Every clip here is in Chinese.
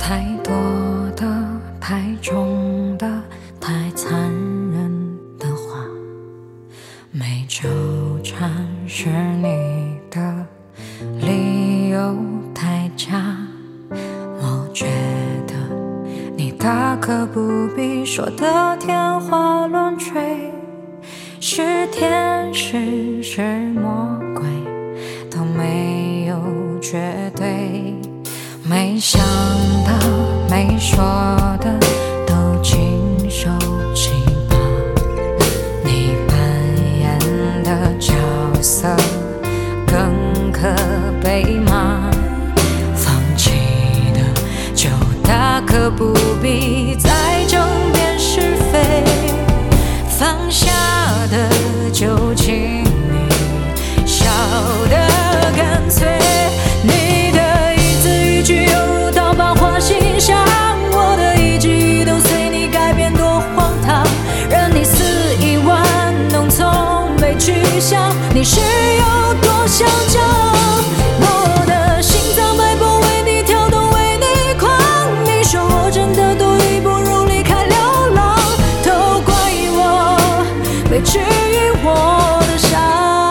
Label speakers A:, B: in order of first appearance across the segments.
A: 太多的、太重的、太残忍的话，没纠缠是你的理由太假。我觉得你大可不必说的天花乱坠，是天使是魔鬼都没有绝对。没想到没说的都亲手起吧，你扮演的角色更可悲吗？放弃的就大可不必再争辩是非，放下的就请你笑得干脆。你的一字一句犹如刀疤划心上，我的一举一动随你改变多荒唐，任你肆意玩弄从没去想你是有多嚣张。我的心脏脉搏为你跳动为你狂，你说我真的多余不如离开流浪，都怪我没治愈我的伤。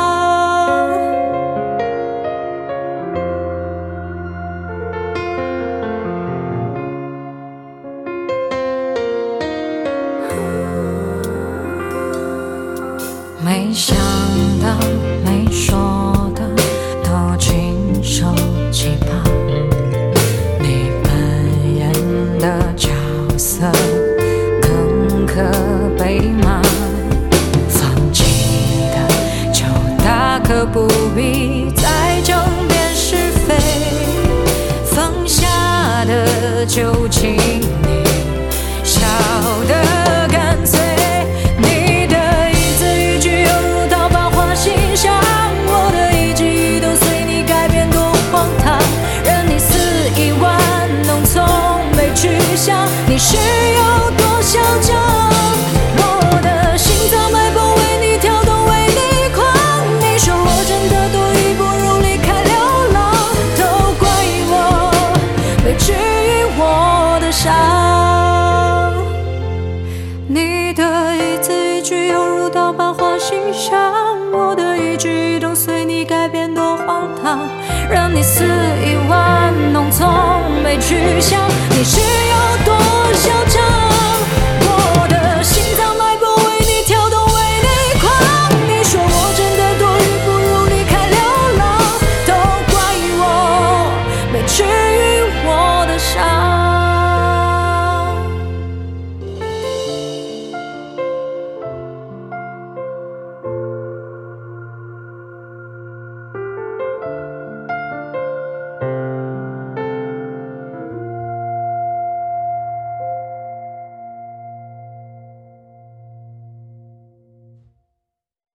A: 没想到没说的都亲手起吧，你扮演的角色更可悲吗？放弃的就大可不必再争辩是非，放下的就请你笑得干脆。你的一字一句犹如刀疤划心上，我的一举一动随你改变多荒唐，任你肆意玩弄从没去想你是有多嚣张。我的心脏脉搏为你跳动为你狂，你说我真的多余不如离开流浪，都怪我没治愈我的伤。你的一字一句犹如刀疤划心上，我的一举一动随你改变多荒唐，让你肆意玩弄从没去想你是